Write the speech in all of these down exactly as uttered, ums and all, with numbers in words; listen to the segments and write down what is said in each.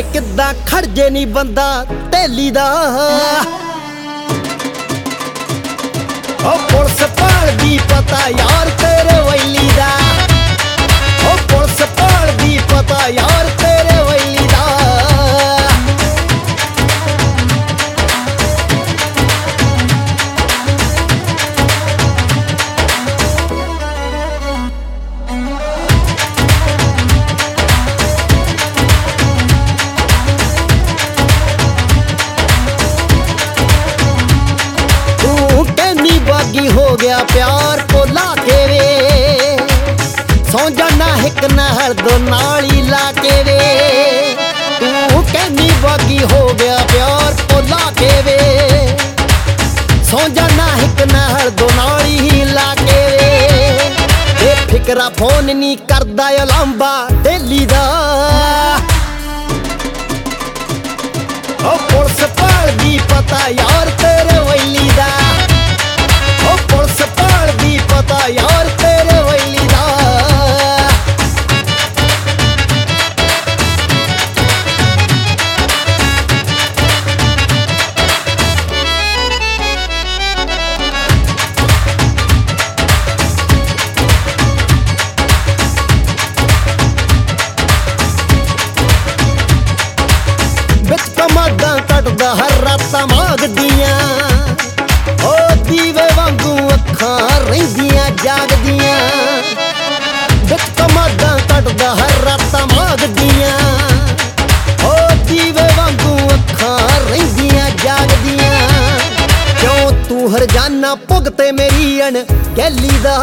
किद्दां खड़जे नी बंदा ढेली दा। ओ पुलिस भालदी पता यार तेरे वैली दा। ओ पुलिस भालदी पता यार तेरे वैली दा। हो गया प्यार भुला के वे, सौ जाना हिक नाल दो नाली ला के वे। तू कहनी बागी हो गया प्यार भुला के वे, सौ जाना हिक नाल दो नाली ला के वे। फिकरा फोन नी करदा लांबा डेली दा। ओ पुलिस भालदी पता यार तेरे वैली दा। ओ पुलिस भालदी पता यार तेरे वैली दा। बिच कमादां कटदा हर रातां मागदियां, ओ दीवे वांगू अखां रहिंदियां जागदियां। बिच कमादां कटदा हर रातां मागदियां, ओ दीवे वांगू अखां रहिंदियां जागदियां। क्यों तू हर जाना भुगते मेरी अणगहली दा।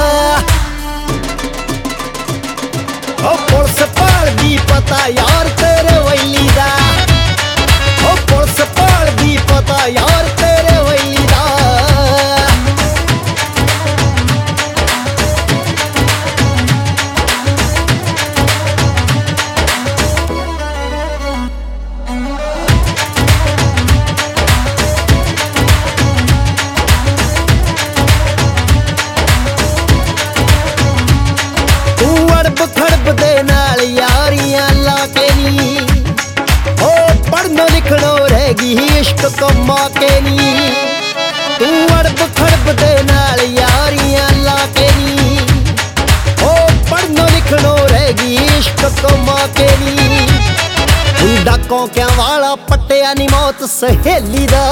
ओ पुलिस भालदी पता यार तेरे वैली दा। ओ पुलिस भालदी पता यार तेरे वैली दा। खड़ब दे नाल यारियां ला के नी, ओ पढ़नो लिखनो रहेगी इश्क तो मौके नी। तू अड़ब खड़ब दे नाल यारियां ला के नी, ओ पढ़नो लिखनो रहेगी इश्क तो मौके नी। डाकों क्या वाला पट्टिया नी मौत सहेली दा।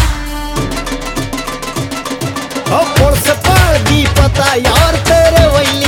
ओ पुलिस भालदी पता यार तेरे वैली